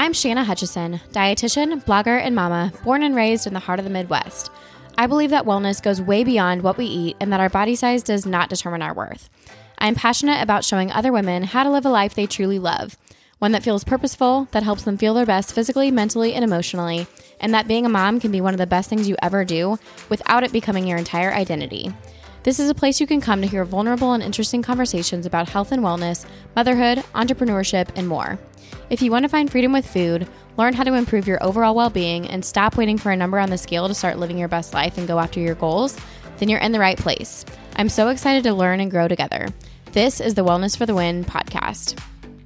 I'm Shanna Hutchison, dietitian, blogger, and mama, born and raised in the heart of the Midwest. I believe that wellness goes way beyond what we eat and that our body size does not determine our worth. I'm passionate about showing other women how to live a life they truly love, one that feels purposeful, that helps them feel their best physically, mentally, and emotionally, and that being a mom can be one of the best things you ever do without it becoming your entire identity. This is a place you can come to hear vulnerable and interesting conversations about health and wellness, motherhood, entrepreneurship, and more. If you want to find freedom with food, learn how to improve your overall well-being, and stop waiting for a number on the scale to start living your best life and go after your goals, then you're in the right place. I'm so excited to learn and grow together. This is the Wellness for the Win podcast.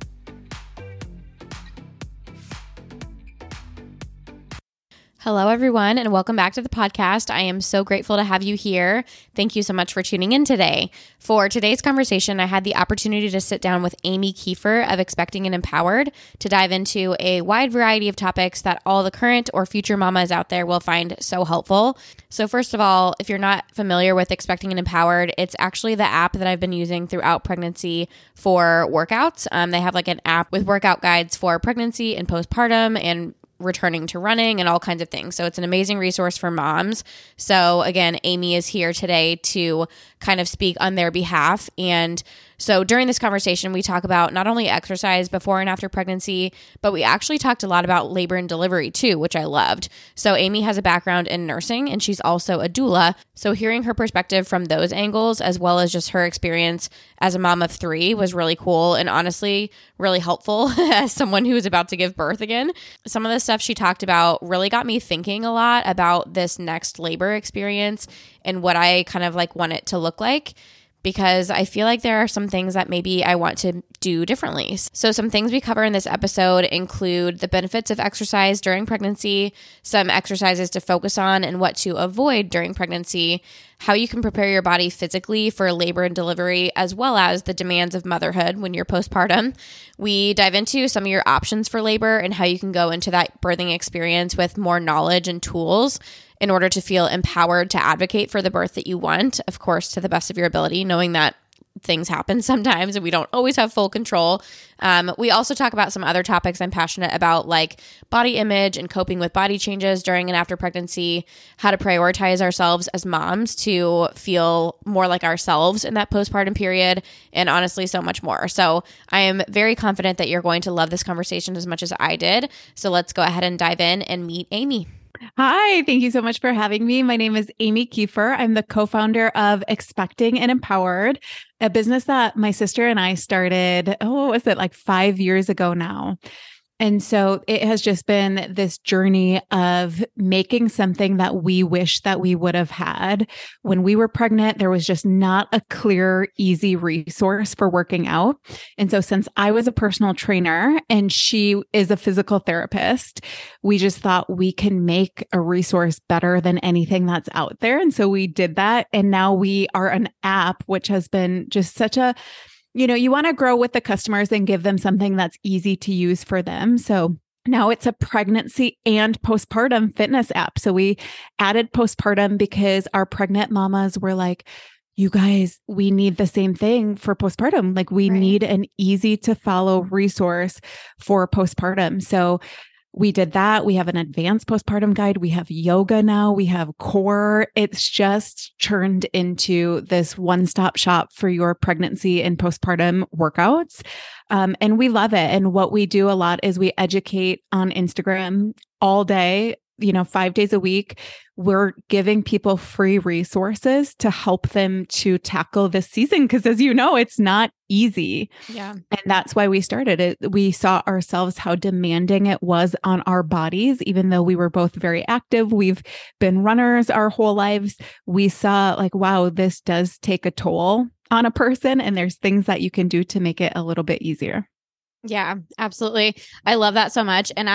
Hello, everyone, and welcome back to the podcast. I am so grateful to have you here. Thank you so much for tuning in today. For today's conversation, I had the opportunity to sit down with Amy Kiefer of Expecting and Empowered to dive into a wide variety of topics that all the current or future mamas out there will find so helpful. So first of all, if you're not familiar with Expecting and Empowered, it's actually the app that I've been using throughout pregnancy for workouts. They have like an app with workout guides for pregnancy and postpartum and returning to running and all kinds of things. So it's an amazing resource for moms. So again, Amy is here today to kind of speak on their behalf. And so during this conversation, we talk about not only exercise before and after pregnancy, but we actually talked a lot about labor and delivery too, which I loved. So Amy has a background in nursing and she's also a doula. So hearing her perspective from those angles, as well as just her experience as a mom of 3 was really cool and honestly really helpful as someone who is about to give birth again. Some of the stuff she talked about really got me thinking a lot about this next labor experience and what I kind of like want it to look like, because I feel like there are some things that maybe I want to do differently. So some things we cover in this episode include the benefits of exercise during pregnancy, some exercises to focus on and what to avoid during pregnancy, how you can prepare your body physically for labor and delivery, as well as the demands of motherhood when you're postpartum. We dive into some of your options for labor and how you can go into that birthing experience with more knowledge and tools in order to feel empowered to advocate for the birth that you want, of course, to the best of your ability, knowing that things happen sometimes and we don't always have full control. We also talk about some other topics I'm passionate about, like body image and coping with body changes during and after pregnancy, how to prioritize ourselves as moms to feel more like ourselves in that postpartum period, and honestly, so much more. So I am very confident that you're going to love this conversation as much as I did. So let's go ahead and dive in and meet Amy. Hi, thank you so much for having me. My name is Amy Kiefer. I'm the co-founder of Expecting and Empowered, a business that my sister and I started, like 5 years ago now. And so it has just been this journey of making something that we wish that we would have had. When we were pregnant, there was just not a clear, easy resource for working out. And so since I was a personal trainer and she is a physical therapist, we just thought we can make a resource better than anything that's out there. And so we did that. And now we are an app, which has been just such a you want to grow with the customers and give them something that's easy to use for them. So now it's a pregnancy and postpartum fitness app. So we added postpartum because our pregnant mamas were like, you guys, we need the same thing for postpartum. Like we need an easy to follow resource for postpartum. So we did that. We have an advanced postpartum guide. We have yoga now. We have core. It's just turned into this one-stop shop for your pregnancy and postpartum workouts. And we love it. And what we do a lot is we educate on Instagram all day, 5 days a week. We're giving people free resources to help them to tackle this season. Because as you know, it's not easy. Yeah. And that's why we started it. We saw ourselves how demanding it was on our bodies, even though we were both very active. We've been runners our whole lives. We saw like, wow, this does take a toll on a person. And there's things that you can do to make it a little bit easier. Yeah, absolutely. I love that so much. And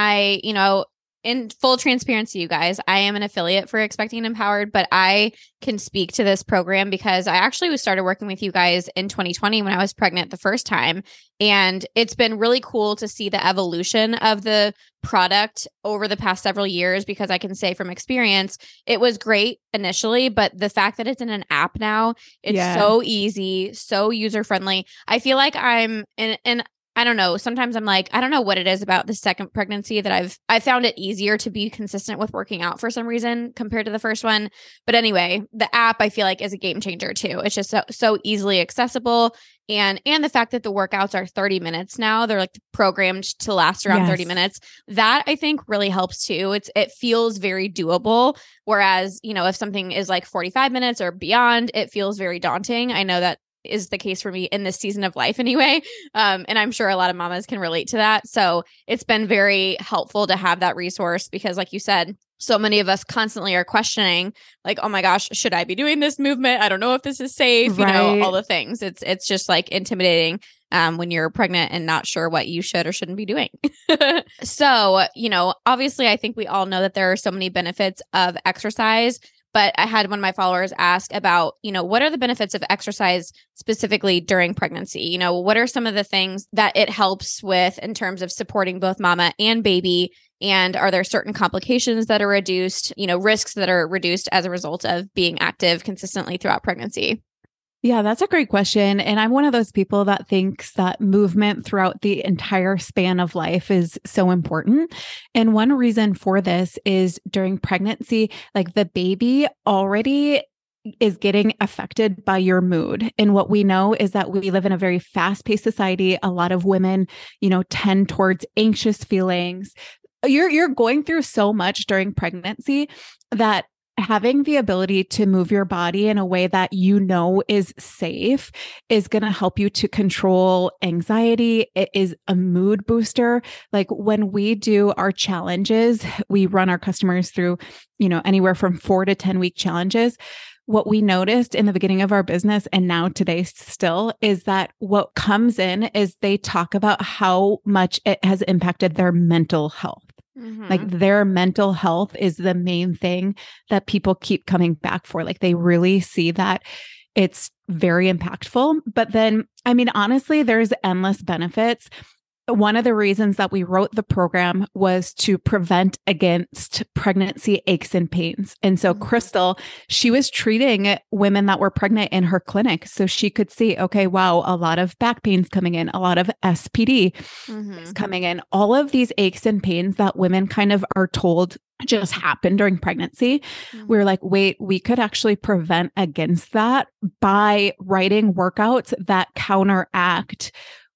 in full transparency, you guys, I am an affiliate for Expecting and Empowered, but I can speak to this program because I actually started working with you guys in 2020 when I was pregnant the first time. And it's been really cool to see the evolution of the product over the past several years, because I can say from experience, it was great initially, but the fact that it's in an app now, it's so easy, so user-friendly. I feel like I'm in I don't know. Sometimes I'm like, I don't know what it is about the second pregnancy that I found it easier to be consistent with working out for some reason compared to the first one. But anyway, the app I feel like is a game changer too. It's just so easily accessible. And the fact that the workouts are 30 minutes now, they're like programmed to last around 30 minutes. That I think really helps too. It feels very doable. Whereas, if something is like 45 minutes or beyond, it feels very daunting. I know that is the case for me in this season of life anyway. And I'm sure a lot of mamas can relate to that. So it's been very helpful to have that resource because like you said, so many of us constantly are questioning like, oh my gosh, should I be doing this movement? I don't know if this is safe, all the things. It's just like intimidating when you're pregnant and not sure what you should or shouldn't be doing. So, obviously I think we all know that there are so many benefits of exercise. But I had one of my followers ask about, what are the benefits of exercise specifically during pregnancy? What are some of the things that it helps with in terms of supporting both mama and baby? And are there certain complications that are reduced, risks that are reduced as a result of being active consistently throughout pregnancy? Yeah, that's a great question. And I'm one of those people that thinks that movement throughout the entire span of life is so important. And one reason for this is during pregnancy, like the baby already is getting affected by your mood. And what we know is that we live in a very fast-paced society. A lot of women, tend towards anxious feelings. You're going through so much during pregnancy that having the ability to move your body in a way that is safe is going to help you to control anxiety. It is a mood booster. Like when we do our challenges, we run our customers through, anywhere from 4 to 10-week challenges. What we noticed in the beginning of our business and now today still is that what comes in is they talk about how much it has impacted their mental health. Mm-hmm. Like their mental health is the main thing that people keep coming back for. Like they really see that it's very impactful. But then, honestly, there's endless benefits. One of the reasons that we wrote the program was to prevent against pregnancy aches and pains. And so Crystal, she was treating women that were pregnant in her clinic. So she could see, okay, wow, a lot of back pains coming in, a lot of SPD is coming in, all of these aches and pains that women kind of are told just happen during pregnancy. We were like, wait, we could actually prevent against that by writing workouts that counteract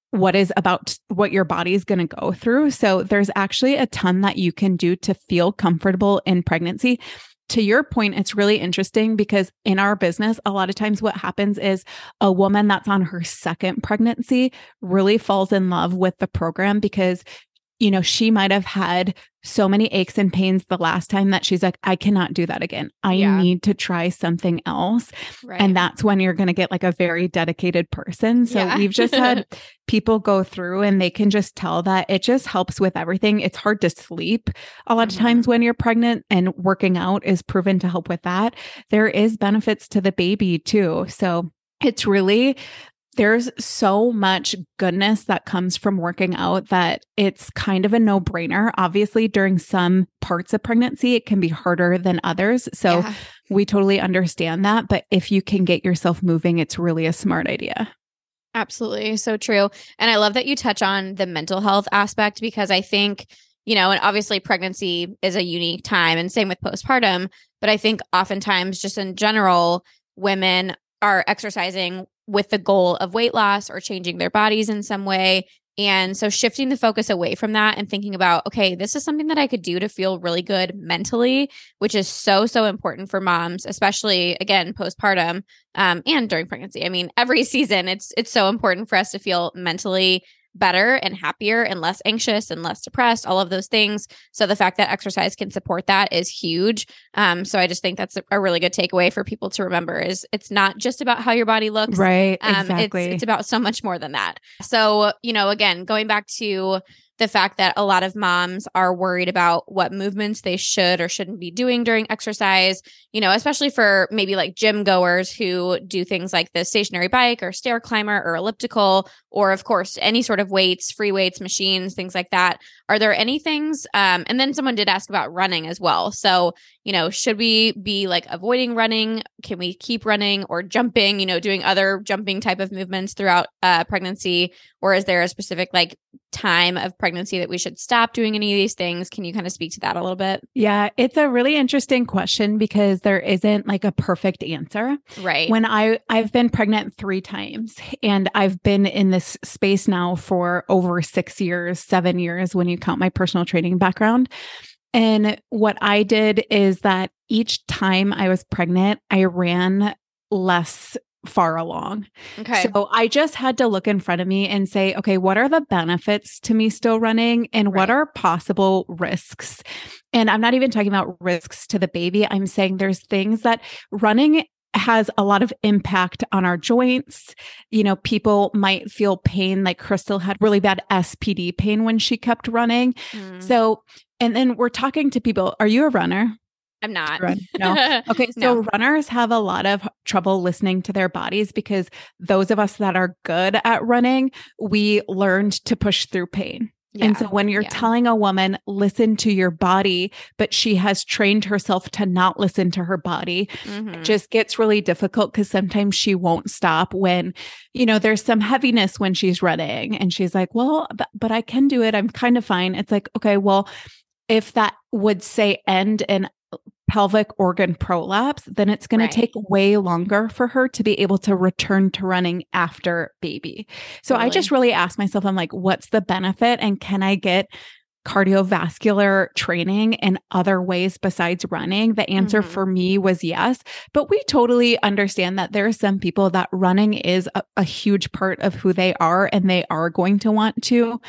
what your body is going to go through. So there's actually a ton that you can do to feel comfortable in pregnancy. To your point, it's really interesting because in our business, a lot of times what happens is a woman that's on her second pregnancy really falls in love with the program because she might have had so many aches and pains the last time that she's like, I cannot do that again. I need to try something else. Right. And that's when you're going to get like a very dedicated person. So we've just had people go through and they can just tell that it just helps with everything. It's hard to sleep a lot of times when you're pregnant, and working out is proven to help with that. There is benefits to the baby too. So it's really, there's so much goodness that comes from working out that it's kind of a no-brainer. Obviously, during some parts of pregnancy, it can be harder than others. So we totally understand that. But if you can get yourself moving, it's really a smart idea. Absolutely. So true. And I love that you touch on the mental health aspect because I think, and obviously pregnancy is a unique time and same with postpartum. But I think oftentimes just in general, women are exercising with the goal of weight loss or changing their bodies in some way. And so shifting the focus away from that and thinking about, okay, this is something that I could do to feel really good mentally, which is so, so important for moms, especially again, postpartum and during pregnancy. Every season, it's so important for us to feel mentally better and happier and less anxious and less depressed, all of those things. So the fact that exercise can support that is huge. So I just think that's a really good takeaway for people to remember is it's not just about how your body looks. Right. Exactly. It's about so much more than that. So, again, going back to the fact that a lot of moms are worried about what movements they should or shouldn't be doing during exercise, especially for maybe like gym goers who do things like the stationary bike or stair climber or elliptical, or of course, any sort of weights, free weights, machines, things like that. Are there any things? And then someone did ask about running as well. So, should we be like avoiding running? Can we keep running or jumping, doing other jumping type of movements throughout pregnancy? Or is there a specific like time of pregnancy that we should stop doing any of these things? Can you kind of speak to that a little bit? Yeah, it's a really interesting question because there isn't like a perfect answer. Right. When I've been pregnant 3 times and I've been in this space now for over 6 years, 7 years when you count my personal training background. And what I did is that each time I was pregnant, I ran less far along. Okay. So I just had to look in front of me and say, okay, what are the benefits to me still running and what are possible risks? And I'm not even talking about risks to the baby. I'm saying there's things that running has a lot of impact on our joints. People might feel pain, like Crystal had really bad SPD pain when she kept running. So, and then we're talking to people. Are you a runner? I'm not. No. Okay. So No. runners have a lot of trouble listening to their bodies because those of us that are good at running, we learned to push through pain. Yeah. And so when you're telling a woman, listen to your body, but she has trained herself to not listen to her body, it just gets really difficult because sometimes she won't stop when, there's some heaviness when she's running and she's like, well, but I can do it. I'm kind of fine. It's like, okay, well, if that would say end in pelvic organ prolapse, then it's going to take way longer for her to be able to return to running after baby. So I just really asked myself, I'm like, what's the benefit? And can I get cardiovascular training in other ways besides running? The answer for me was yes. But we totally understand that there are some people that running is a huge part of who they are and they are going to want to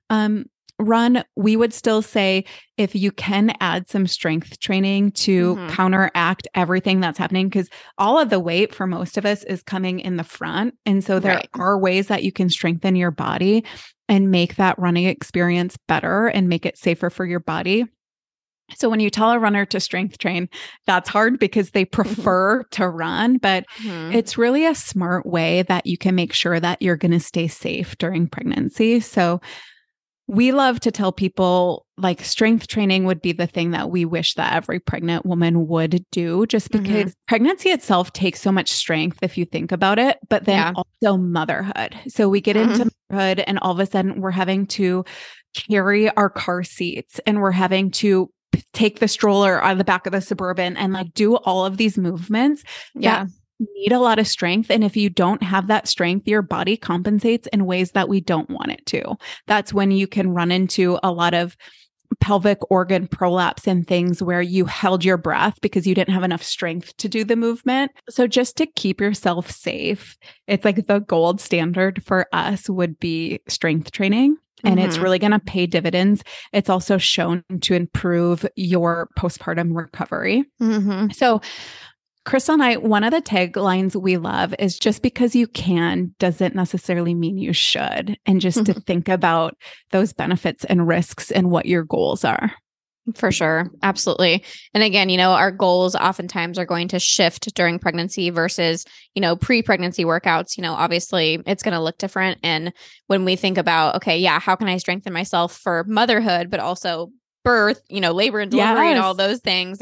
run. We would still say if you can add some strength training to counteract everything that's happening, because all of the weight for most of us is coming in the front. And so there are ways that you can strengthen your body and make that running experience better and make it safer for your body. So when you tell a runner to strength train, that's hard because they prefer to run, but it's really a smart way that you can make sure that you're going to stay safe during pregnancy. So we love to tell people like strength training would be the thing that we wish that every pregnant woman would do, just because pregnancy itself takes so much strength if you think about it, but then also motherhood. So we get into motherhood and all of a sudden we're having to carry our car seats and we're having to take the stroller out of the back of the Suburban and like do all of these movements that need a lot of strength. And if you don't have that strength, your body compensates in ways that we don't want it to. That's when you can run into a lot of pelvic organ prolapse and things where you held your breath because you didn't have enough strength to do the movement. So just to keep yourself safe, it's like the gold standard for us would be strength training. And it's really going to pay dividends. It's also shown to improve your postpartum recovery. So Crystal and I, one of the taglines we love is just because you can doesn't necessarily mean you should. And just to think about those benefits and risks and what your goals are. For sure. Absolutely. And again, our goals oftentimes are going to shift during pregnancy versus, pre-pregnancy workouts. Obviously it's going to look different. And when we think about, okay, how can I strengthen myself for motherhood, but also birth, labor and delivery and all those things,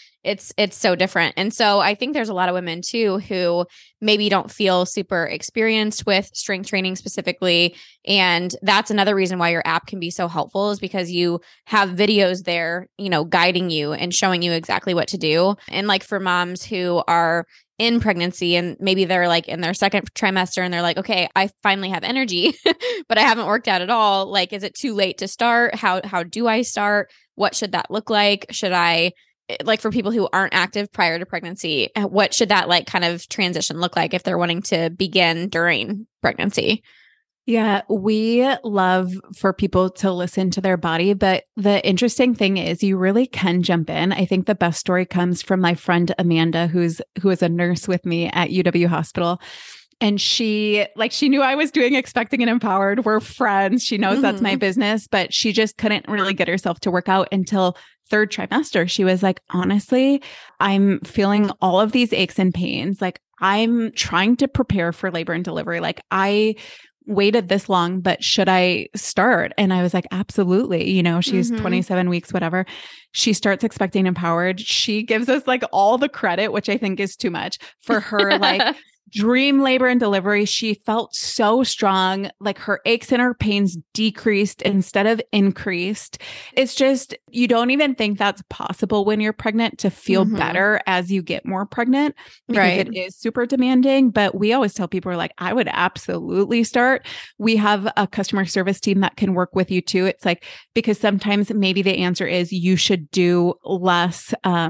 it's so different. And so I think there's a lot of women too, who maybe don't feel super experienced with strength training specifically. And that's another reason why your app can be so helpful, is because you have videos there, guiding you and showing you exactly what to do. And like for moms who are in pregnancy and maybe they're like in their second trimester and they're like, okay, I finally have energy, but I haven't worked out at all. Like, is it too late to start? How do I start? What should that look like? Should I, like for people who aren't active prior to pregnancy, what should that like kind of transition look like if they're wanting to begin during pregnancy? Yeah, we love for people to listen to their body, but the interesting thing is you really can jump in. I think the best story comes from my friend Amanda, who is a nurse with me at UW Hospital. And she knew I was doing Expecting and Empowered. We're friends. She knows that's my business, but she just couldn't really get herself to work out until third trimester. She was like, honestly, I'm feeling all of these aches and pains. Like I'm trying to prepare for labor and delivery. Like I waited this long, but should I start? And I was like, absolutely. You know, she's 27 weeks, whatever. She starts Expecting Empowered. She gives us like all the credit, which I think is too much for her, like dream labor and delivery. She felt so strong, like her aches and her pains decreased instead of increased. It's just, you don't even think that's possible when you're pregnant to feel better as you get more pregnant because it is super demanding. But we always tell people, we're like, I would absolutely start. We have a customer service team that can work with you too. It's like, because sometimes maybe the answer is you should do less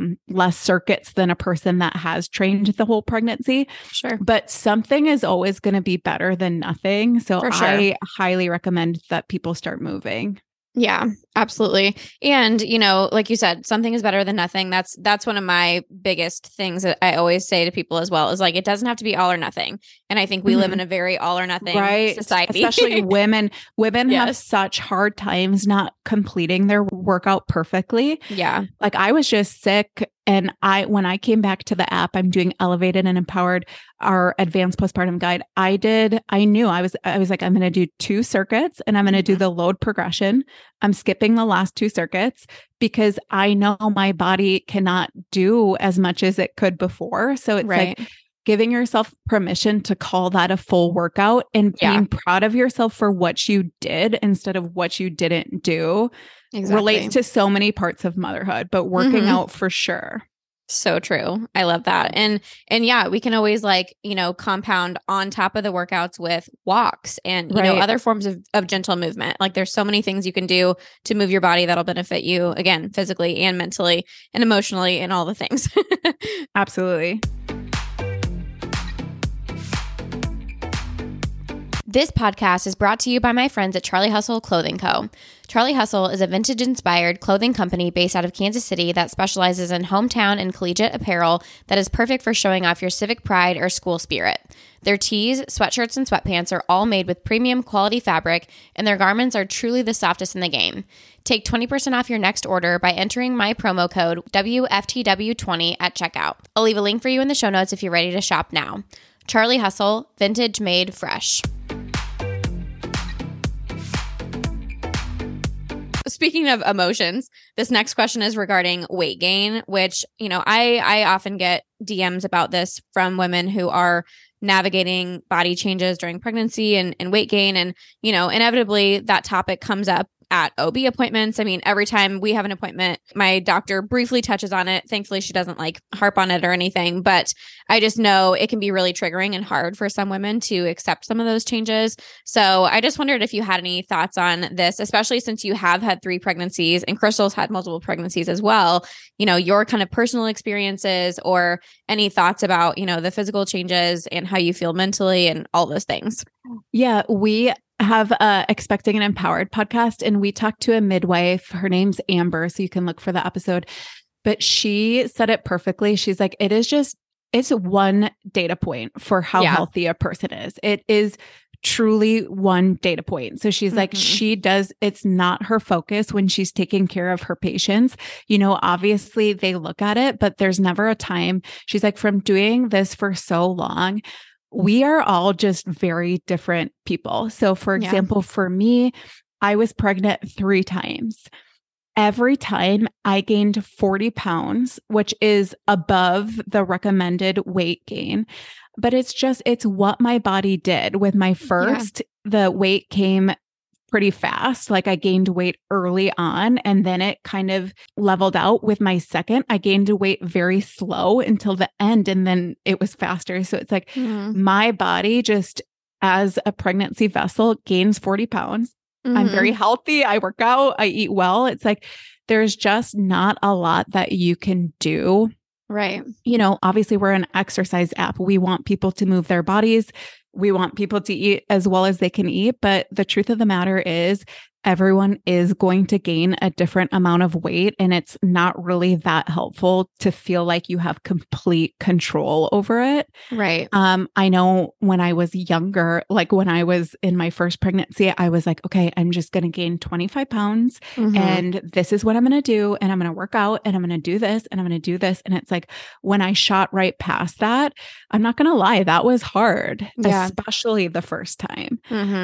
circuits than a person that has trained the whole pregnancy. Sure. But something is always going to be better than nothing. So I highly recommend that people start moving. Yeah, absolutely. And, you know, like you said, something is better than nothing. That's one of my biggest things that I always say to people as well, is like, it doesn't have to be all or nothing. And I think we live in a very all or nothing society. Especially women. Women have such hard times not completing their workout perfectly. Yeah. Like I was just sick. And when I came back to the app, I'm doing Elevated and Empowered, our advanced postpartum guide. I knew I was like, I'm going to do 2 circuits and I'm going to do the load progression. I'm skipping the last 2 circuits because I know my body cannot do as much as it could before. So it's like giving yourself permission to call that a full workout and being proud of yourself for what you did instead of what you didn't do. Relates to so many parts of motherhood, but working out for sure. So true. I love that. And yeah, we can always compound on top of the workouts with walks and, you know, other forms of gentle movement. Like there's so many things you can do to move your body that'll benefit you, again, physically and mentally and emotionally and all the things. Absolutely. This podcast is brought to you by my friends at Charlie Hustle Clothing Co. Charlie Hustle is a vintage-inspired clothing company based out of Kansas City that specializes in hometown and collegiate apparel that is perfect for showing off your civic pride or school spirit. Their tees, sweatshirts, and sweatpants are all made with premium quality fabric, and their garments are truly the softest in the game. Take 20% off your next order by entering my promo code WFTW20 at checkout. I'll leave a link for you in the show notes if you're ready to shop now. Charlie Hustle, vintage made fresh. Speaking of emotions, this next question is regarding weight gain, which, you know, I often get DMs about this from women who are navigating body changes during pregnancy and weight gain. And, you know, inevitably that topic comes up at OB appointments. I mean, every time we have an appointment, my doctor briefly touches on it. Thankfully, she doesn't like harp on it or anything, but I just know it can be really triggering and hard for some women to accept some of those changes. So I just wondered if you had any thoughts on this, especially since you have had 3 pregnancies and Crystal's had multiple pregnancies as well. You know, your kind of personal experiences or any thoughts about, you know, the physical changes and how you feel mentally and all those things. Yeah, we have a Expecting and Empowered podcast, and we talked to a midwife. Her name's Amber, so you can look for the episode. But she said it perfectly. She's like, it's one data point for how healthy a person is. It is truly one data point. So she's like, it's not her focus when she's taking care of her patients. You know, obviously they look at it, but there's never a time. She's like, from doing this for so long, we are all just very different people. So for example, for me, I was pregnant 3 times. Every time I gained 40 pounds, which is above the recommended weight gain. But it's what my body did. With my first, the weight came pretty fast. Like I gained weight early on and then it kind of leveled out. With my second, I gained weight very slow until the end and then it was faster. So it's like my body just as a pregnancy vessel gains 40 pounds. I'm very healthy. I work out. I eat well. It's like, there's just not a lot that you can do. Right. You know, obviously we're an exercise app. We want people to move their bodies. We want people to eat as well as they can eat. But the truth of the matter is everyone is going to gain a different amount of weight, and it's not really that helpful to feel like you have complete control over it. Right. I know when I was younger, like when I was in my first pregnancy, I was like, okay, I'm just going to gain 25 pounds and this is what I'm going to do. And I'm going to work out and I'm going to do this and I'm going to do this. And it's like, when I shot right past that, I'm not going to lie, that was hard, especially the first time.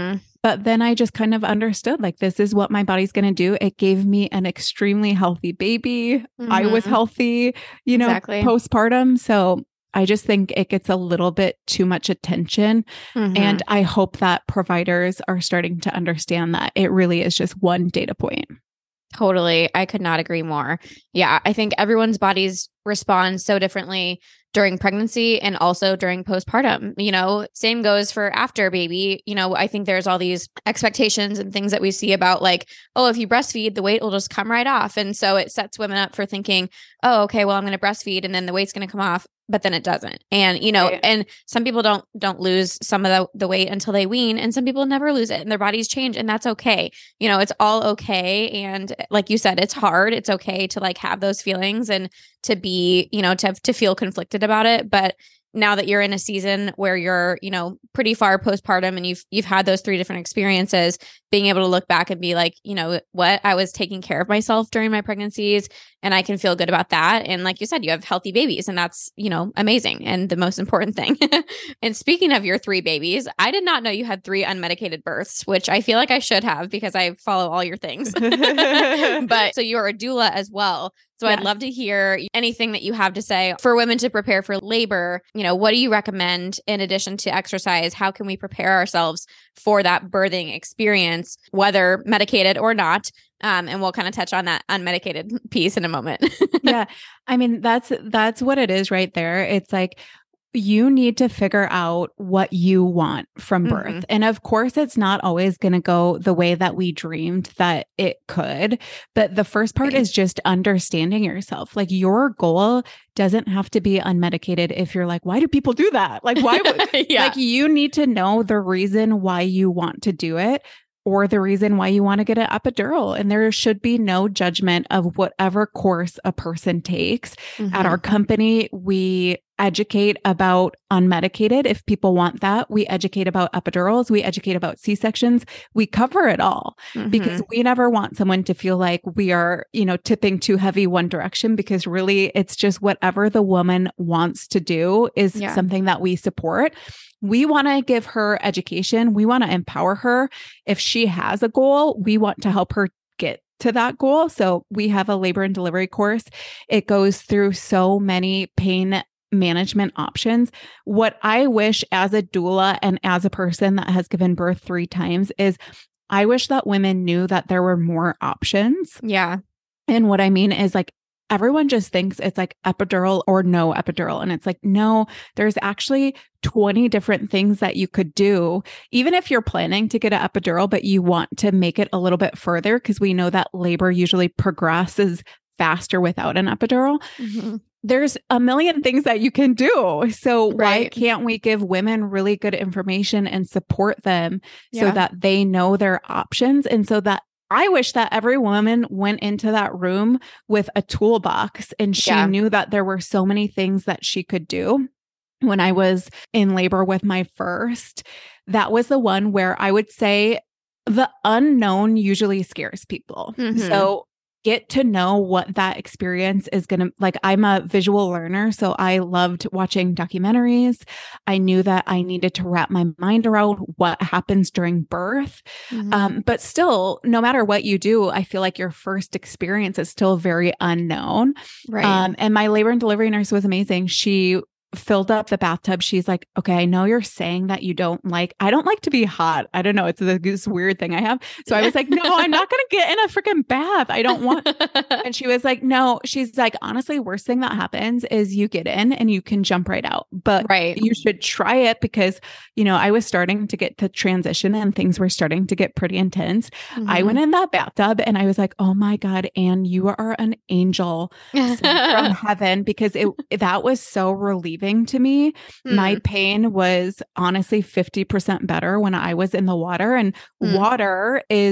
But then I just kind of understood, like, this is what my body's going to do. It gave me an extremely healthy baby. I was healthy, postpartum. So I just think it gets a little bit too much attention. And I hope that providers are starting to understand that it really is just one data point. Totally. I could not agree more. Yeah. I think everyone's bodies respond so differently during pregnancy and also during postpartum. Same goes for after baby. I think there's all these expectations and things that we see about like, oh, if you breastfeed, the weight will just come right off. And so it sets women up for thinking, oh, okay, well, I'm going to breastfeed and then the weight's going to come off, but then it doesn't. And, and some people don't lose some of the weight until they wean, and some people never lose it and their bodies change, and that's okay. It's all okay. And like you said, it's hard. It's okay to like have those feelings and to be, to feel conflicted about it. But now that you're in a season where you're, pretty far postpartum and you've had those 3 different experiences, being able to look back and be like, what, I was taking care of myself during my pregnancies and I can feel good about that. And like you said, you have healthy babies and that's, amazing and the most important thing. And speaking of your 3 babies, I did not know you had 3 unmedicated births, which I feel like I should have because I follow all your things. But so you're a doula as well. So yes. I'd love to hear anything that you have to say for women to prepare for labor. What do you recommend in addition to exercise? How can we prepare ourselves for that birthing experience, whether medicated or not? And we'll kind of touch on that unmedicated piece in a moment. Yeah. I mean, that's what it is right there. It's like, you need to figure out what you want from birth. And of course, it's not always going to go the way that we dreamed that it could. But the first part is just understanding yourself. Like, your goal doesn't have to be unmedicated. If you're like, why do people do that? Like, why would, like, you need to know the reason why you want to do it, or the reason why you want to get an epidural. And there should be no judgment of whatever course a person takes. At our company, we educate about unmedicated. If people want that, we educate about epidurals. We educate about C-sections. We cover it all because we never want someone to feel like we are, tipping too heavy one direction, because really it's just whatever the woman wants to do is something that we support. We want to give her education. We want to empower her. If she has a goal, we want to help her get to that goal. So we have a labor and delivery course. It goes through so many pain management options. What I wish as a doula and as a person that has given birth 3 times is I wish that women knew that there were more options. Yeah. And what I mean is, like, everyone just thinks it's like epidural or no epidural. And it's like, no, there's actually 20 different things that you could do. Even if you're planning to get an epidural, but you want to make it a little bit further, because we know that labor usually progresses faster without an epidural. There's a million things that you can do. So why can't we give women really good information and support them so that they know their options? And so that I wish that every woman went into that room with a toolbox and she knew that there were so many things that she could do. When I was in labor with my first, that was the one where I would say the unknown usually scares people. So get to know what that experience is going to, like, I'm a visual learner, so I loved watching documentaries. I knew that I needed to wrap my mind around what happens during birth. But still, no matter what you do, I feel like your first experience is still very unknown. And my labor and delivery nurse was amazing. She filled up the bathtub. She's like, okay, I know you're saying that I don't like to be hot. I don't know. It's this weird thing I have. So I was like, no, I'm not going to get in a freaking bath. I don't want. And she was like, no, she's like, honestly, worst thing that happens is you get in and you can jump right out, but you should try it, because, I was starting to get to transition and things were starting to get pretty intense. I went in that bathtub and I was like, oh my God, Anne, you are an angel sent from heaven, because that was so relieving to me. My pain was honestly 50% better when I was in the water, and water is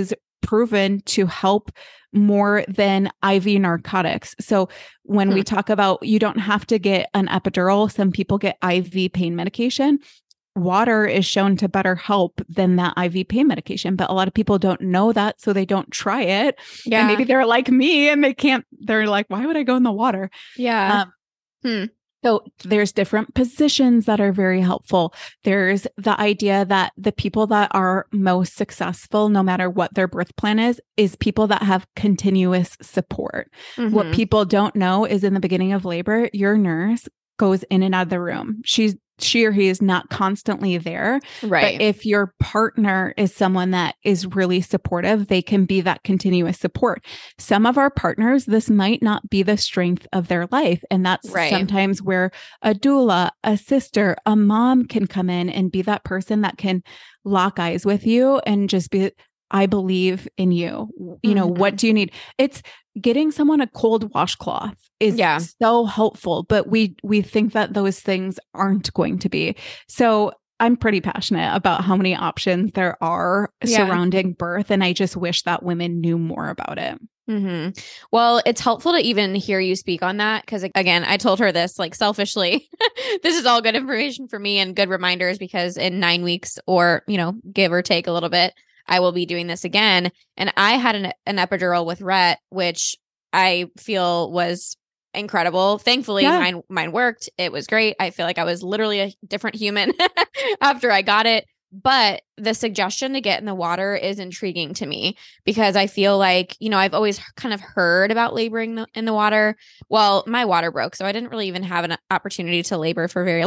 proven to help more than IV narcotics. So when we talk about, you don't have to get an epidural, some people get IV pain medication. Water is shown to better help than that IV pain medication, but a lot of people don't know that, so they don't try it. Yeah. And maybe they're like me and they're like, why would I go in the water? Yeah. So there's different positions that are very helpful. There's the idea that the people that are most successful, no matter what their birth plan is people that have continuous support. What people don't know is in the beginning of labor, your nurse goes in and out of the room. She or he is not constantly there. Right. But if your partner is someone that is really supportive, they can be that continuous support. Some of our partners, this might not be the strength of their life. And that's sometimes where a doula, a sister, a mom can come in and be that person that can lock eyes with you and just be, I believe in you. You know, what do you need? It's getting someone a cold washcloth is so helpful, but we think that those things aren't going to be. So I'm pretty passionate about how many options there are surrounding birth. And I just wish that women knew more about it. Well, it's helpful to even hear you speak on that. Cause again, I told her this like selfishly, this is all good information for me and good reminders because in 9 weeks or, you know, give or take a little bit, I will be doing this again. And I had an epidural with Rhett, which I feel was incredible. Thankfully, mine worked. It was great. I feel like I was literally a different human after I got it. But the suggestion to get in the water is intriguing to me because I feel like, you know, I've always kind of heard about laboring in the water. Well, my water broke, so I didn't really even have an opportunity to labor for very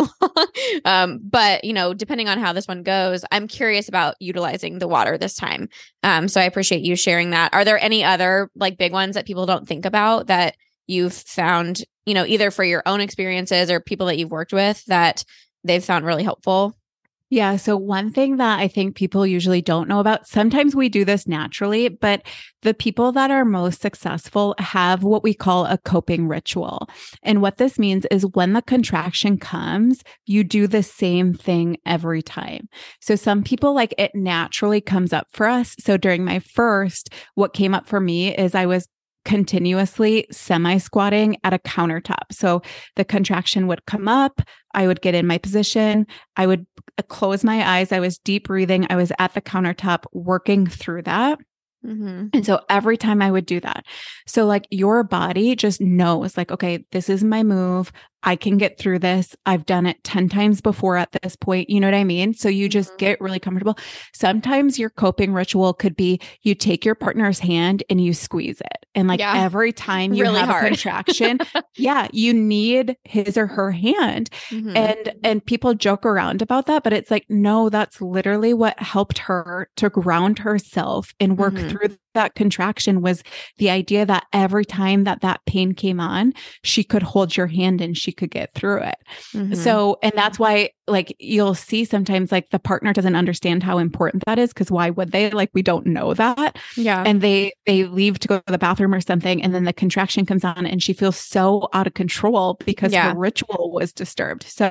long. But, you know, depending on how this one goes, I'm curious about utilizing the water this time. So I appreciate you sharing that. Are there any other like big ones that people don't think about that you've found, you know, either for your own experiences or people that you've worked with that they've found really helpful? Yeah. So one thing that I think people usually don't know about, sometimes we do this naturally, but the people that are most successful have what we call a coping ritual. And what this means is when the contraction comes, you do the same thing every time. So some people like it naturally comes up for us. So during my first, what came up for me is I was continuously semi-squatting at a countertop. So the contraction would come up, I would get in my position, I would close my eyes, I was deep breathing, I was at the countertop working through that. And so every time I would do that, so like your body just knows like, okay, this is my move. I can get through this. I've done it 10 times before at this point. You know what I mean? So you just get really comfortable. Sometimes your coping ritual could be you take your partner's hand and you squeeze it. And like every time you really have hard. a contraction, you need his or her hand. And people joke around about that, but it's like, no, that's literally what helped her to ground herself and work through that contraction was the idea that every time that pain came on, she could hold your hand and she could get through it. So, and that's why like you'll see sometimes like the partner doesn't understand how important that is because why would they? Like we don't know that. And they leave to go to the bathroom or something and then the contraction comes on and she feels so out of control because her ritual was disturbed. So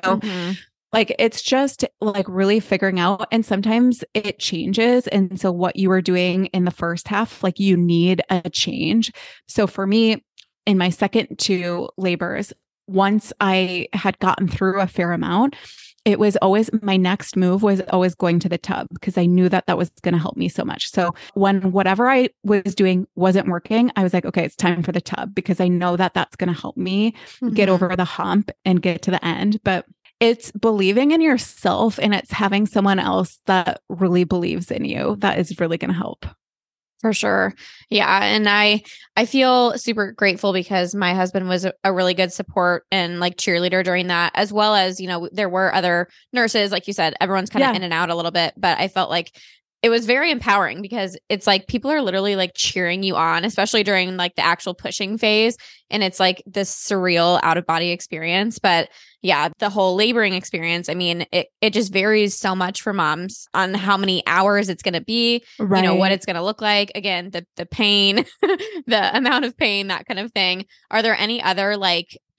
like, it's just like really figuring out. And sometimes it changes. And so what you were doing in the first half, like you need a change. So for me, in my second 2 labors, once I had gotten through a fair amount, it was always my next move was always going to the tub because I knew that was going to help me so much. So when whatever I was doing wasn't working, I was like, okay, it's time for the tub because I know that that's going to help me get over the hump and get to the end. But it's believing in yourself and it's having someone else that really believes in you that is really going to help. For sure. Yeah. And I feel super grateful because my husband was a really good support and like cheerleader during that, as well as, you know, there were other nurses, like you said, everyone's kind of in and out a little bit, but I felt like it was very empowering because it's like people are literally like cheering you on, especially during like the actual pushing phase. And it's like this surreal out of body experience. But yeah, the whole laboring experience, I mean, it just varies so much for moms on how many hours it's going to be, you know, what it's going to look like. Again, the pain, the amount of pain, that kind of thing. Are there any other like,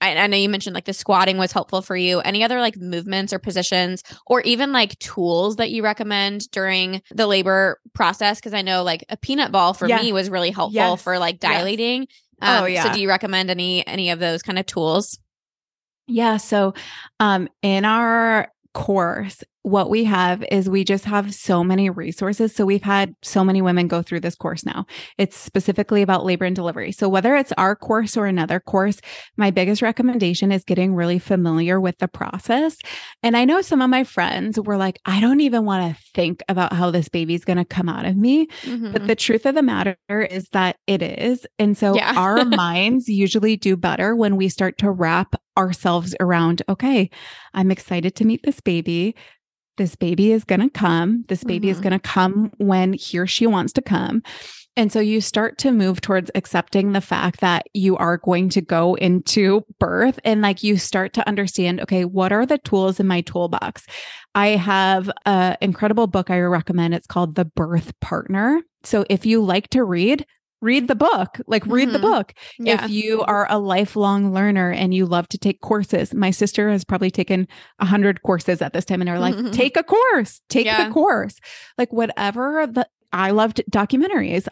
I know you mentioned like the squatting was helpful for you. Any other like movements or positions or even like tools that you recommend during the labor process? Because I know like a peanut ball for me was really helpful for like dilating. So do you recommend any of those kind of tools? Yeah. So in our course, what we have is we just have so many resources. So we've had so many women go through this course now. It's specifically about labor and delivery. So whether it's our course or another course, my biggest recommendation is getting really familiar with the process. And I know some of my friends were like, I don't even want to think about how this baby's going to come out of me. But the truth of the matter is that it is. And so our minds usually do better when we start to wrap ourselves around, okay, I'm excited to meet this baby. This baby is going to come. This baby is going to come when he or she wants to come. And so you start to move towards accepting the fact that you are going to go into birth and like you start to understand, okay, what are the tools in my toolbox? I have an incredible book I recommend. It's called The Birth Partner. So if you like to read the book, read the book. Yeah. If you are a lifelong learner and you love to take courses, my sister has probably taken 100 courses at this time in her life. Take a course, take the course, like whatever I loved documentaries.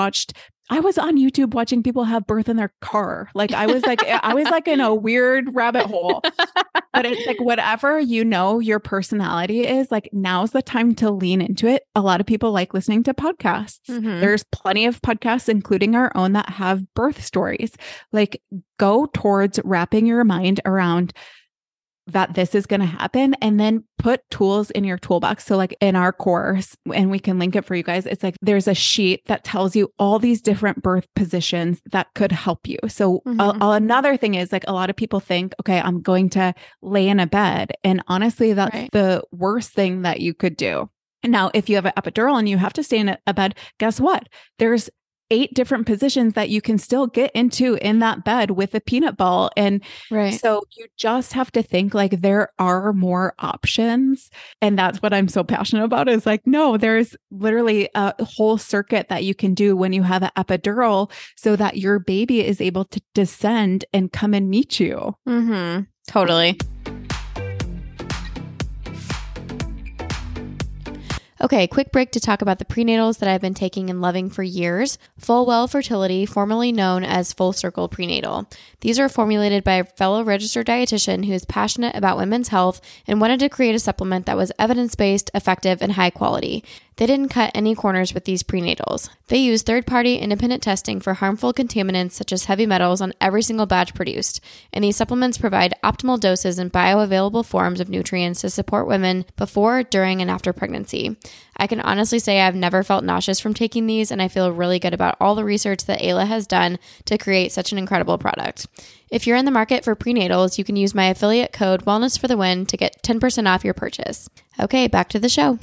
I was on YouTube watching people have birth in their car. Like I was like in a weird rabbit hole, but it's like, whatever, your personality is, like, now's the time to lean into it. A lot of people like listening to podcasts. There's plenty of podcasts, including our own, that have birth stories. Like, go towards wrapping your mind around that this is going to happen, and then put tools in your toolbox. So like in our course, and we can link it for you guys, it's like there's a sheet that tells you all these different birth positions that could help you. So another thing is, like, a lot of people think, okay, I'm going to lay in a bed. And honestly, that's the worst thing that you could do. Now, if you have an epidural and you have to stay in a bed, guess what? There's 8 different positions that you can still get into in that bed with a peanut ball. And so you just have to think, like, there are more options. And that's what I'm so passionate about, is like, no, there's literally a whole circuit that you can do when you have an epidural so that your baby is able to descend and come and meet you. Totally. Okay, quick break to talk about the prenatals that I've been taking and loving for years. Fullwell Fertility, formerly known as Full Circle Prenatal. These are formulated by a fellow registered dietitian who is passionate about women's health and wanted to create a supplement that was evidence-based, effective, and high quality. They didn't cut any corners with these prenatals. They use third-party independent testing for harmful contaminants such as heavy metals on every single batch produced, and these supplements provide optimal doses and bioavailable forms of nutrients to support women before, during, and after pregnancy. I can honestly say I've never felt nauseous from taking these, and I feel really good about all the research that Ayla has done to create such an incredible product. If you're in the market for prenatals, you can use my affiliate code Wellness for the Win to get 10% off your purchase. Okay, back to the show.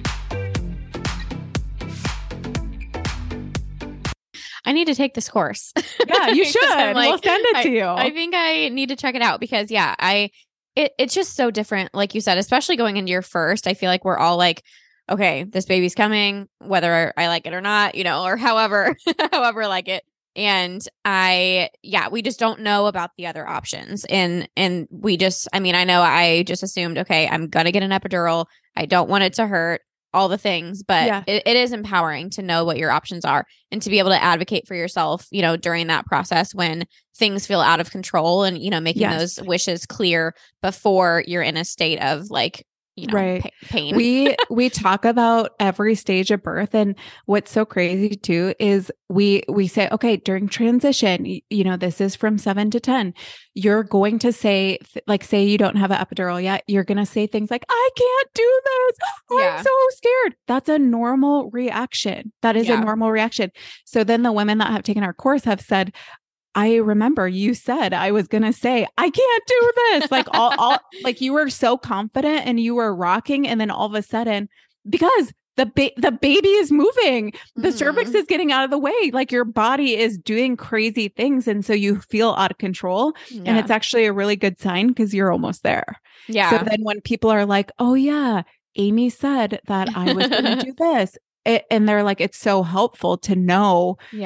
I need to take this course. Yeah, you should. Like, we'll send it to you. I think I need to check it out because it's just so different. Like you said, especially going into your first, I feel like we're all like, okay, this baby's coming, whether I like it or not, or however I like it. And we just don't know about the other options. And we just, I know I just assumed, okay, I'm going to get an epidural. I don't want it to hurt. All the things, but it is empowering to know what your options are and to be able to advocate for yourself, during that process when things feel out of control and, making those wishes clear before you're in a state of like, pain. We talk about every stage of birth. And what's so crazy too is we say, okay, during transition, this is from 7 to 10. You're going to say, say you don't have an epidural yet. You're going to say things like, I can't do this. I'm so scared. That's a normal reaction. That is a normal reaction. So then the women that have taken our course have said, I remember you said I was going to say, I can't do this. Like all like you were so confident and you were rocking. And then all of a sudden, because the baby is moving, the cervix is getting out of the way, like your body is doing crazy things. And so you feel out of control. Yeah. And it's actually a really good sign because you're almost there. Yeah. So then when people are like, oh yeah, Amy said that I was going to do this. And they're like, it's so helpful to know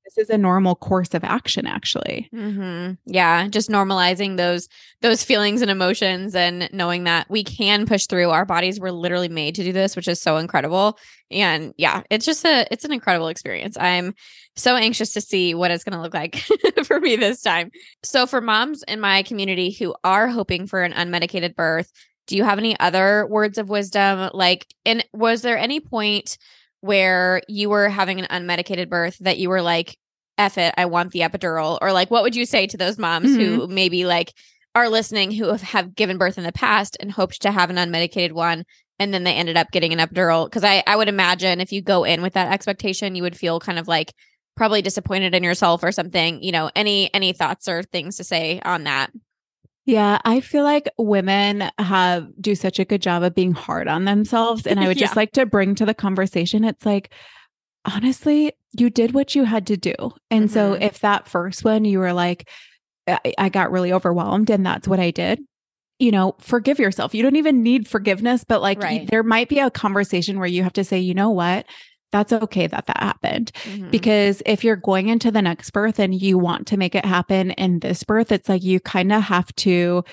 this is a normal course of action, actually. Yeah. Just normalizing those feelings and emotions and knowing that we can push through. Our bodies were literally made to do this, which is so incredible. And yeah, it's an incredible experience. I'm so anxious to see what it's going to look like for me this time. So for moms in my community who are hoping for an unmedicated birth, do you have any other words of wisdom? Like, and was there any point where you were having an unmedicated birth that you were like, F it, I want the epidural? Or like, what would you say to those moms who maybe like are listening, who have given birth in the past and hoped to have an unmedicated one, and then they ended up getting an epidural? Because I would imagine if you go in with that expectation, you would feel kind of like probably disappointed in yourself or something. Any thoughts or things to say on that? Yeah, I feel like women do such a good job of being hard on themselves. And I would just like to bring to the conversation, it's like, honestly, you did what you had to do. And so if that first one, you were like, I got really overwhelmed and that's what I did, forgive yourself. You don't even need forgiveness, but like there might be a conversation where you have to say, you know what? That's okay that happened. Because if you're going into the next birth and you want to make it happen in this birth, it's like you kind of have to,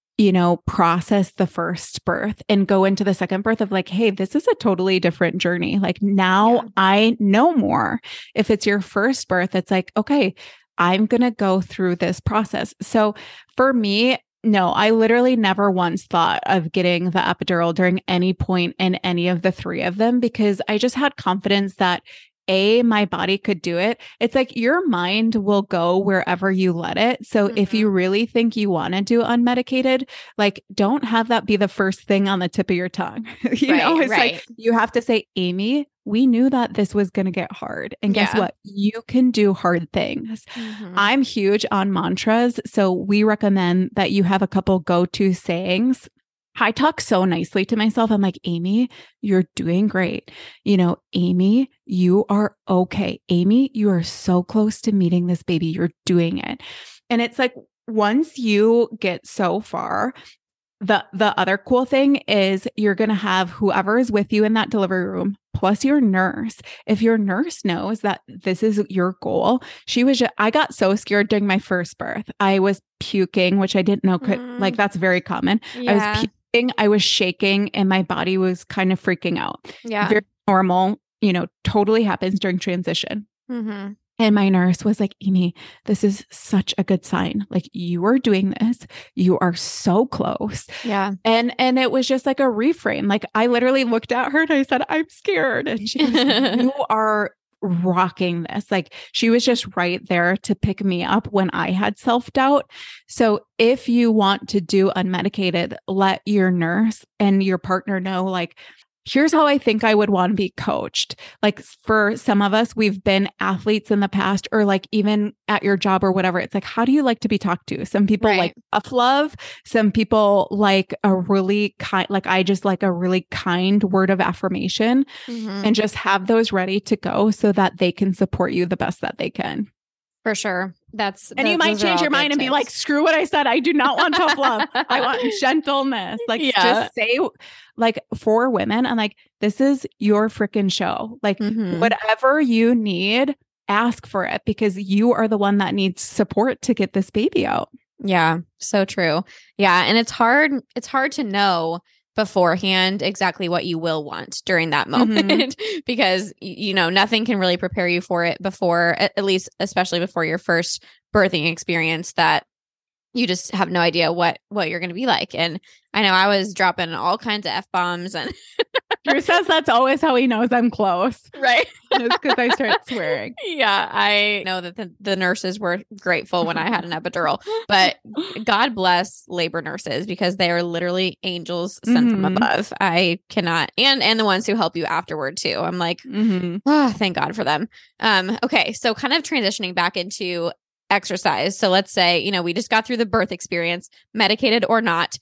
process the first birth and go into the second birth of like, hey, this is a totally different journey. Like now I know more. If it's your first birth, it's like, okay, I'm going to go through this process. So for me, no, I literally never once thought of getting the epidural during any point in any of the three of them, because I just had confidence that my body could do it. It's like your mind will go wherever you let it. So if you really think you want to do unmedicated, like don't have that be the first thing on the tip of your tongue. It's like you have to say, Amy, we knew that this was going to get hard. And guess what? You can do hard things. I'm huge on mantras. So we recommend that you have a couple go-to sayings. I talk so nicely to myself. I'm like, Amy, you're doing great. Amy, you are okay. Amy, you are so close to meeting this baby. You're doing it. And it's like, once you get so far, the other cool thing is you're going to have whoever is with you in that delivery room, plus your nurse. If your nurse knows that this is your goal, I got so scared during my first birth. I was puking, which I didn't know like that's very common. I was puking. I was shaking and my body was kind of freaking out. Yeah. Very normal, totally happens during transition. And my nurse was like, Amy, this is such a good sign. Like you are doing this. You are so close. Yeah. And it was just like a reframe. Like I literally looked at her and I said, I'm scared. And she goes, you are rocking this. Like she was just right there to pick me up when I had self-doubt. So if you want to do unmedicated, let your nurse and your partner know, like, here's how I think I would want to be coached. Like for some of us, we've been athletes in the past, or like even at your job or whatever. It's like, how do you like to be talked to? Some people like tough love. Some people like a really kind, like I just like a really kind word of affirmation, and just have those ready to go so that they can support you the best that they can. For sure. And you might change your mind and be like, screw what I said. I do not want tough love. I want gentleness. Like just say, like for women, I'm like, this is your freaking show. Like whatever you need, ask for it, because you are the one that needs support to get this baby out. Yeah. So true. Yeah. And it's hard to know beforehand exactly what you will want during that moment because nothing can really prepare you for it before, at least especially before your first birthing experience, that you just have no idea what you're going to be like. And I know I was dropping all kinds of F-bombs, and Drew says that's always how he knows I'm close. Right. It's because I start swearing. Yeah. I know that the nurses were grateful when I had an epidural, but God bless labor nurses, because they are literally angels sent from above. I cannot, and the ones who help you afterward too. I'm like, thank God for them. Okay. So kind of transitioning back into exercise. So let's say, we just got through the birth experience, medicated or not.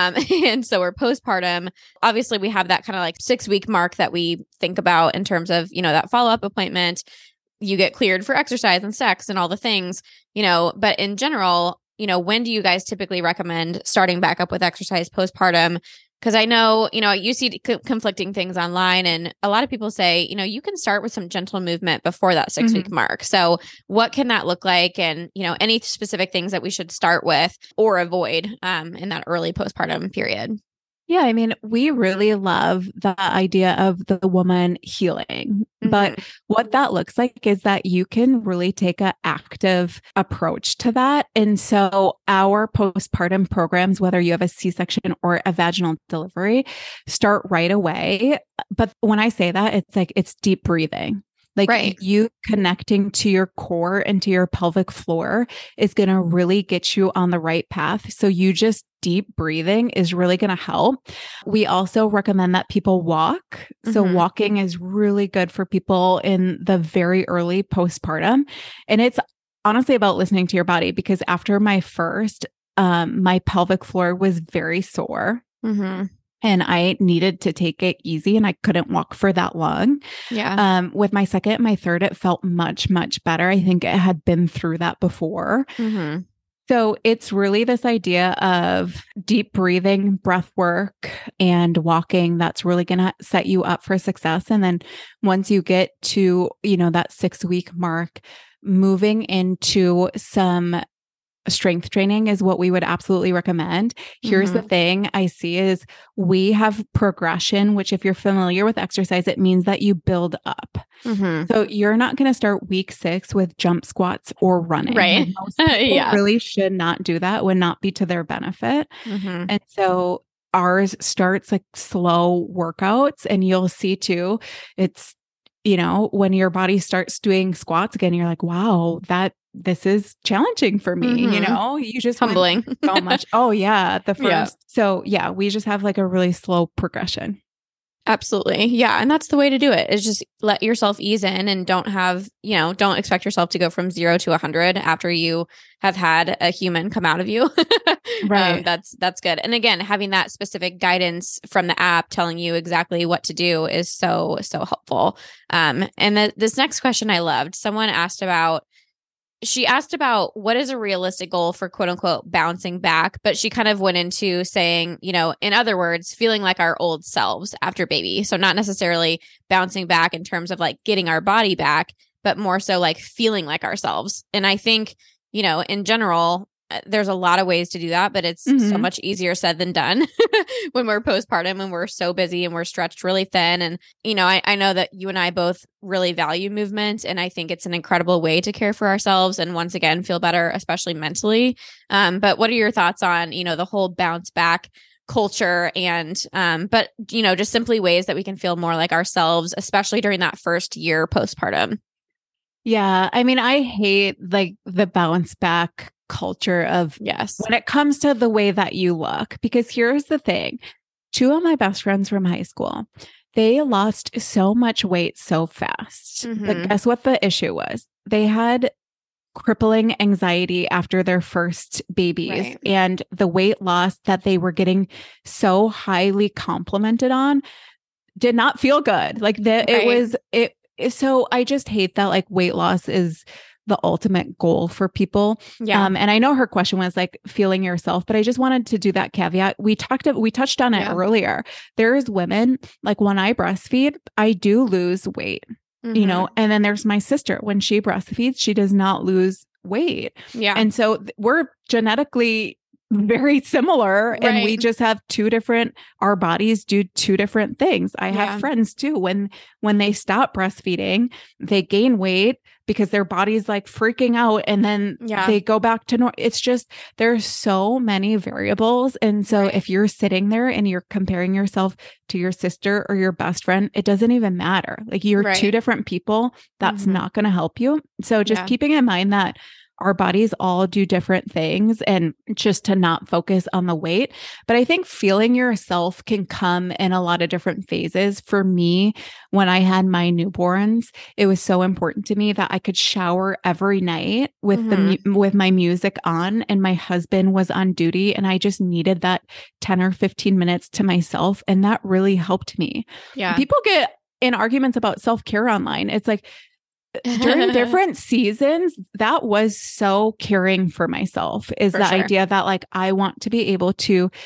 And so we're postpartum. Obviously, we have that kind of like 6-week mark that we think about in terms of, that follow-up appointment. You get cleared for exercise and sex and all the things, but in general, when do you guys typically recommend starting back up with exercise postpartum? Because I know, you see conflicting things online, and a lot of people say, you can start with some gentle movement before that 6-week mark. So what can that look like? And, any specific things that we should start with or avoid in that early postpartum period? Yeah, I mean, we really love the idea of the woman healing. But what that looks like is that you can really take an active approach to that. And so our postpartum programs, whether you have a C-section or a vaginal delivery, start right away. But when I say that, it's deep breathing. Like you connecting to your core and to your pelvic floor is going to really get you on the right path. So you just deep breathing is really going to help. We also recommend that people walk. So walking is really good for people in the very early postpartum. And it's honestly about listening to your body, because after my first, my pelvic floor was very sore. And I needed to take it easy, and I couldn't walk for that long. Yeah. With my second, my third, it felt much, much better. I think it had been through that before. So it's really this idea of deep breathing, breath work, and walking that's really going to set you up for success. And then once you get to, that 6-week mark, moving into some strength training is what we would absolutely recommend. Here's the thing I see is we have progression, which if you're familiar with exercise, it means that you build up. So you're not going to start week 6 with jump squats or running. Right. Most people really should not do that, would not be to their benefit. And so ours starts like slow workouts, and you'll see too, it's, when your body starts doing squats again, you're like, wow, this is challenging for me. You just humbling so much. Oh yeah. The first. Yeah. So yeah, we just have like a really slow progression. Absolutely. Yeah. And that's the way to do it, is just let yourself ease in, and don't expect yourself to go from 0 to 100 after you have had a human come out of you. Right. That's good. And again, having that specific guidance from the app telling you exactly what to do is so, so helpful. And this next question I loved. Someone asked about what is a realistic goal for quote unquote bouncing back, but she kind of went into saying, in other words, feeling like our old selves after baby. So not necessarily bouncing back in terms of like getting our body back, but more so like feeling like ourselves. And I think, in general, there's a lot of ways to do that, but it's so much easier said than done when we're postpartum and we're so busy and we're stretched really thin. And, I know that you and I both really value movement, and I think it's an incredible way to care for ourselves and once again, feel better, especially mentally. But what are your thoughts on, the whole bounce back culture and, but, just simply ways that we can feel more like ourselves, especially during that first year postpartum? Yeah. I mean, I hate like the bounce back culture of when it comes to the way that you look, because here's the thing. 2 of my best friends from high school, they lost so much weight so fast. But guess what the issue was? They had crippling anxiety after their first babies, and the weight loss that they were getting so highly complimented on did not feel good. Like so I just hate that like weight loss is the ultimate goal for people. Yeah. And I know her question was like feeling yourself, but I just wanted to do that caveat. We touched on it earlier. There's women, like when I breastfeed, I do lose weight, and then there's my sister. When she breastfeeds, she does not lose weight. Yeah. And so we're genetically very similar, and we just have our bodies do 2 different things. I have friends too, when they stop breastfeeding, they gain weight because their body's like freaking out, and then they go back to normal. It's just, there's so many variables. And so if you're sitting there and you're comparing yourself to your sister or your best friend, it doesn't even matter. Like you're 2 different people. That's not going to help you. So just keeping in mind that our bodies all do different things, and just to not focus on the weight. But I think feeling yourself can come in a lot of different phases. For me, when I had my newborns, it was so important to me that I could shower every night with with my music on, and my husband was on duty, and I just needed that 10 or 15 minutes to myself. And that really helped me. Yeah. People get in arguments about self-care online. It's like, during different seasons, that was so caring for myself, is the idea that like, I want to be able to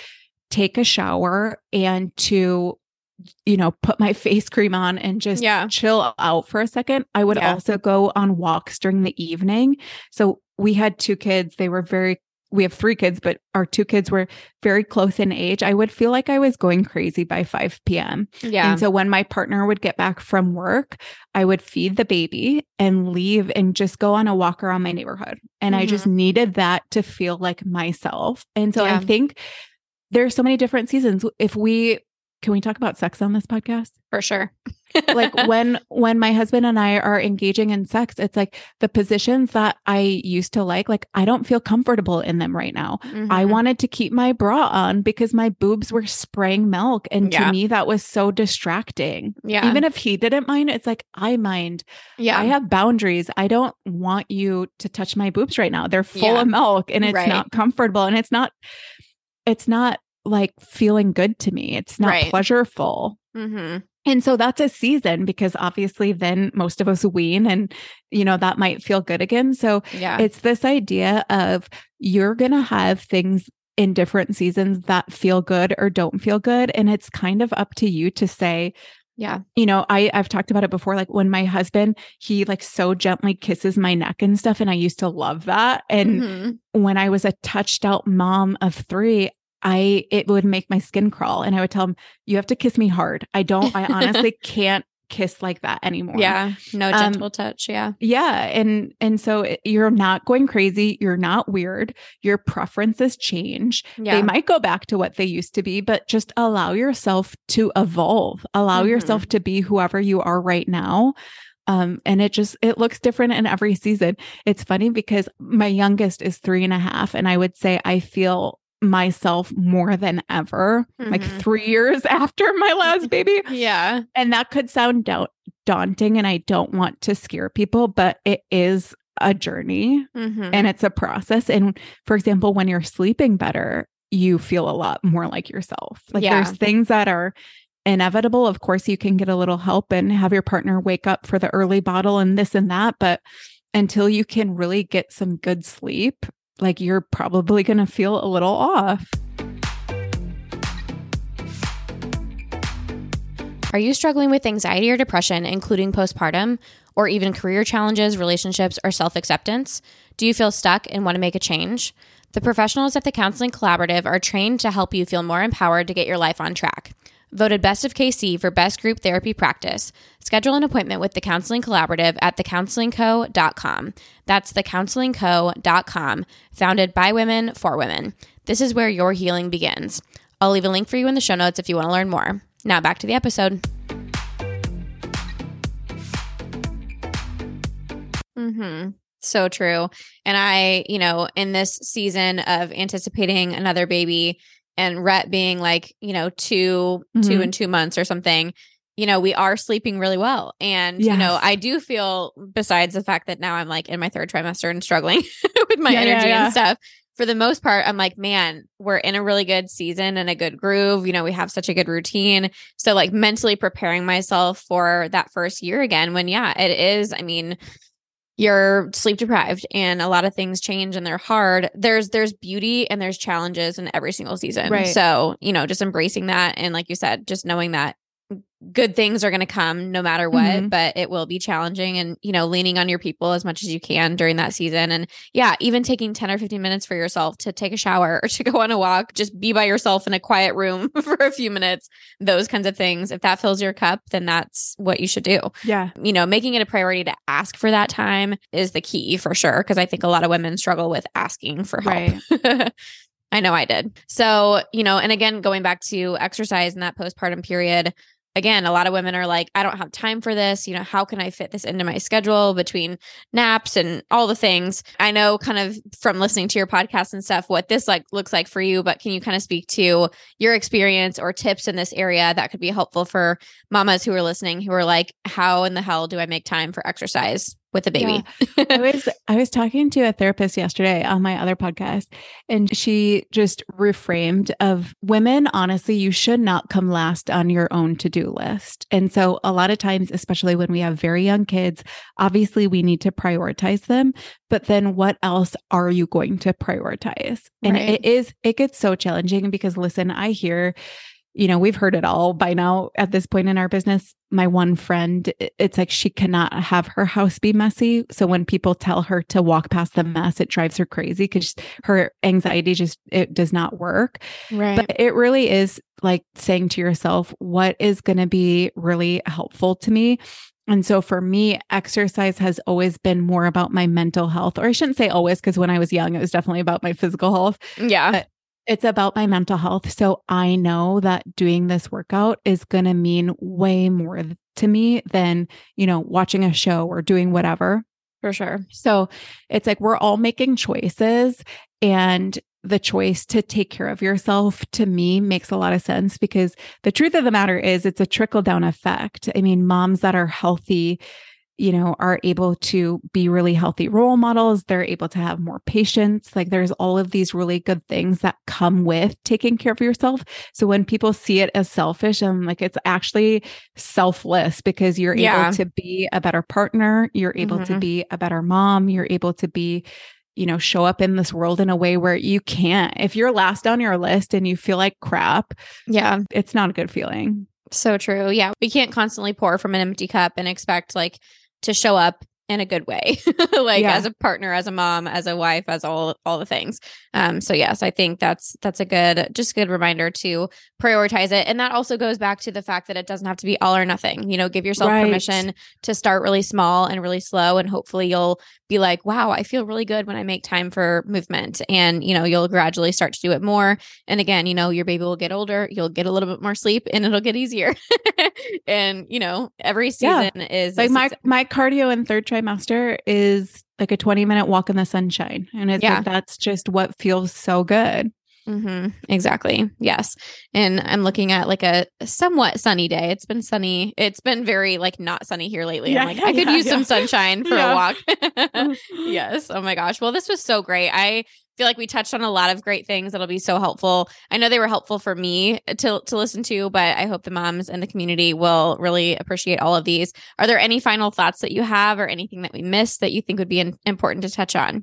take a shower and to, put my face cream on and just chill out for a second. I would also go on walks during the evening. So we had 2 kids. We have 3 kids, but our 2 kids were very close in age. I would feel like I was going crazy by 5 p.m. Yeah. And so when my partner would get back from work, I would feed the baby and leave and just go on a walk around my neighborhood. And I just needed that to feel like myself. And so I think there's so many different seasons. Can we talk about sex on this podcast? For sure. Like when my husband and I are engaging in sex, it's like the positions that I used to like I don't feel comfortable in them right now. I wanted to keep my bra on because my boobs were spraying milk. And to me, that was so distracting. Yeah. Even if he didn't mind, it's like, I mind. Yeah. I have boundaries. I don't want you to touch my boobs right now. They're full of milk and it's not comfortable. And it's not like feeling good to me. It's not pleasureful. And so that's a season because obviously then most of us wean and, that might feel good again. So it's this idea of you're going to have things in different seasons that feel good or don't feel good. And it's kind of up to you to say, I've talked about it before, like when my husband, he like so gently kisses my neck and stuff. And I used to love that. And when I was a touched out mom of 3, it would make my skin crawl. And I would tell him, you have to kiss me hard. I honestly can't kiss like that anymore. Yeah. No gentle touch. Yeah. Yeah. And so you're not going crazy. You're not weird. Your preferences change. Yeah. They might go back to what they used to be, but just allow yourself to evolve. Allow yourself to be whoever you are right now. And it looks different in every season. It's funny because my youngest is 3.5. And I would say I feel myself more than ever, like 3 years after my last baby. Yeah. And that could sound daunting and I don't want to scare people, but it is a journey and it's a process. And for example, when you're sleeping better, you feel a lot more like yourself. Like there's things that are inevitable. Of course, you can get a little help and have your partner wake up for the early bottle and this and that. But until you can really get some good sleep, like you're probably going to feel a little off. Are you struggling with anxiety or depression, including postpartum, or even career challenges, relationships, or self-acceptance? Do you feel stuck and want to make a change? The professionals at the Counseling Collaborative are trained to help you feel more empowered to get your life on track. Voted Best of KC for Best Group Therapy Practice. Schedule an appointment with the Counseling Collaborative at thecounselingco.com. That's thecounselingco.com. Founded by women for women. This is where your healing begins. I'll leave a link for you in the show notes if you want to learn more. Now back to the episode. So true. And I, in this season of anticipating another baby, and Rhett being like, 2 and 2 months or something, we are sleeping really well. And, I do feel, besides the fact that now I'm like in my 3rd trimester and struggling with my energy and stuff, for the most part, I'm like, man, we're in a really good season and a good groove. We have such a good routine. So like mentally preparing myself for that first year again when, it is, you're sleep deprived and a lot of things change and they're hard. There's beauty and there's challenges in every single season. Right. So, just embracing that. And like you said, just knowing that good things are going to come no matter what, but it will be challenging and, leaning on your people as much as you can during that season. And even taking 10 or 15 minutes for yourself to take a shower or to go on a walk, just be by yourself in a quiet room for a few minutes, those kinds of things. If that fills your cup, then that's what you should do. Yeah. Making it a priority to ask for that time is the key for sure. Cause I think a lot of women struggle with asking for help. Right. I know I did. So, and again, going back to exercise in that postpartum period, again, a lot of women are like, I don't have time for this. How can I fit this into my schedule between naps and all the things? I know kind of from listening to your podcast and stuff, what this looks like for you, but can you kind of speak to your experience or tips in this area that could be helpful for mamas who are listening, who are like, how in the hell do I make time for exercise? with a baby. Yeah. I was talking to a therapist yesterday on my other podcast, and she just reframed of women, honestly, you should not come last on your own to-do list. And so a lot of times, especially when we have very young kids, obviously we need to prioritize them, but then what else are you going to prioritize? And Right. it gets so challenging because listen, I hear, we've heard it all by now at this point in our business. My one friend, it's like she cannot have her house be messy. So when people tell her to walk past the mess, it drives her crazy because her anxiety it does not work. Right. But it really is like saying to yourself, what is going to be really helpful to me? And so for me, exercise has always been more about my mental health, or I shouldn't say always, because when I was young, it was definitely about my physical health. Yeah. But it's about my mental health. So I know that doing this workout is going to mean way more to me than, watching a show or doing whatever. For sure. So it's like we're all making choices, and the choice to take care of yourself to me makes a lot of sense because the truth of the matter is it's a trickle down effect. I mean, moms that are healthy, are able to be really healthy role models. They're able to have more patience. Like there's all of these really good things that come with taking care of yourself. So when people see it as selfish, I'm like, it's actually selfless because you're able to be a better partner. You're able to be a better mom. You're able to be, show up in this world in a way where you can't. If you're last on your list and you feel like crap, it's not a good feeling. So true. Yeah. We can't constantly pour from an empty cup and expect to show up in a good way, as a partner, as a mom, as a wife, as all the things. So yes, I think that's a good reminder to prioritize it. And that also goes back to the fact that it doesn't have to be all or nothing, give yourself permission to start really small and really slow. And hopefully you'll be like, wow, I feel really good when I make time for movement, and, you'll gradually start to do it more. And again, your baby will get older, you'll get a little bit more sleep and it'll get easier. And, every season is like my cardio in third trimester is like a 20-minute walk in the sunshine. And it's like, that's just what feels so good. Mm-hmm. Exactly. Yes. And I'm looking at like a somewhat sunny day. It's been sunny. It's been very not sunny here lately. I'm like, I could use some sunshine for a walk. Yes. Oh my gosh. Well, this was so great. I feel like we touched on a lot of great things that'll be so helpful. I know they were helpful for me to listen to, but I hope the moms and the community will really appreciate all of these. Are there any final thoughts that you have or anything that we missed that you think would be important to touch on?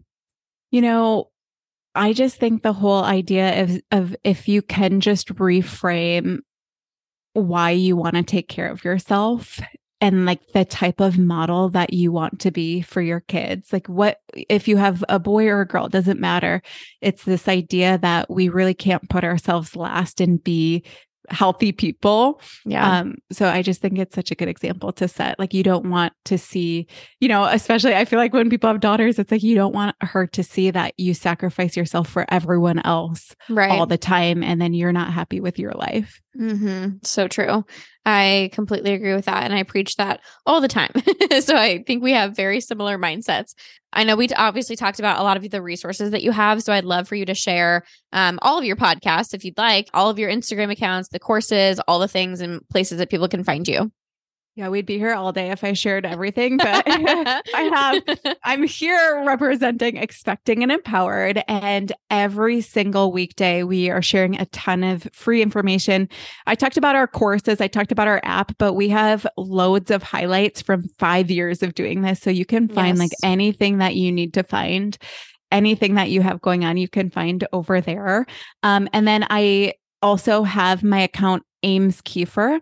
I just think the whole idea of if you can just reframe why you want to take care of yourself and like the type of model that you want to be for your kids. Like what, if you have a boy or a girl, doesn't matter. It's this idea that we really can't put ourselves last and be healthy people. Yeah. So I just think it's such a good example to set. Like you don't want to see, especially I feel like when people have daughters, it's like you don't want her to see that you sacrifice yourself for everyone else all the time. And then you're not happy with your life. Mm-hmm. So true. I completely agree with that. And I preach that all the time. So I think we have very similar mindsets. I know we obviously talked about a lot of the resources that you have. So I'd love for you to share all of your podcasts, if you'd like, all of your Instagram accounts, the courses, all the things and places that people can find you. Yeah, we'd be here all day if I shared everything, but I'm here representing Expecting and Empowered. And every single weekday, we are sharing a ton of free information. I talked about our courses, I talked about our app, but we have loads of highlights from 5 years of doing this. So you can find like anything that you need to find, anything that you have going on, you can find over there. And then I also have my account, Ames Kiefer.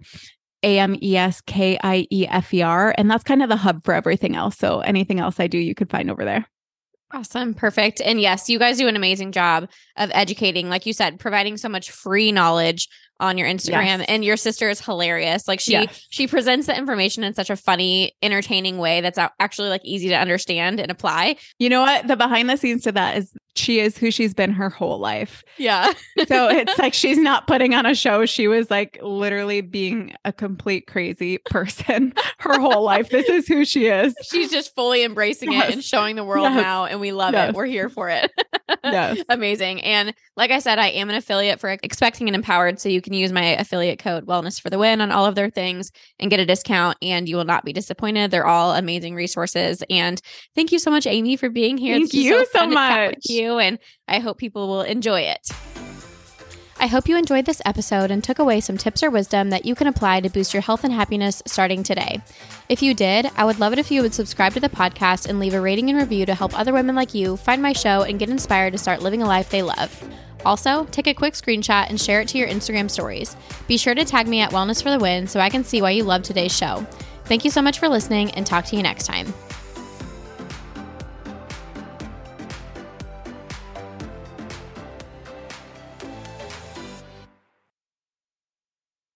AMESKIEFER. And that's kind of the hub for everything else. So anything else I do, you could find over there. Awesome. Perfect. And yes, you guys do an amazing job of educating, like you said, providing so much free knowledge on your Instagram. Yes. And your sister is hilarious. Like she presents the information in such a funny, entertaining way that's actually like easy to understand and apply. You know what? The behind the scenes to that is she is who she's been her whole life. Yeah. So it's like she's not putting on a show. She was like literally being a complete crazy person her whole life. This is who she is. She's just fully embracing it and showing the world now. And we love it. We're here for it. Yes. Amazing. And like I said, I am an affiliate for Expecting and Empowered. So you can use my affiliate code Wellness for the Win on all of their things and get a discount, and you will not be disappointed. They're all amazing resources. And thank you so much, Amy, for being here. Thank you so much. With you, and I hope people will enjoy it. I hope you enjoyed this episode and took away some tips or wisdom that you can apply to boost your health and happiness starting today. If you did, I would love it if you would subscribe to the podcast and leave a rating and review to help other women like you find my show and get inspired to start living a life they love. Also, take a quick screenshot and share it to your Instagram stories. Be sure to tag me at Wellness for the Win so I can see why you love today's show. Thank you so much for listening, and talk to you next time.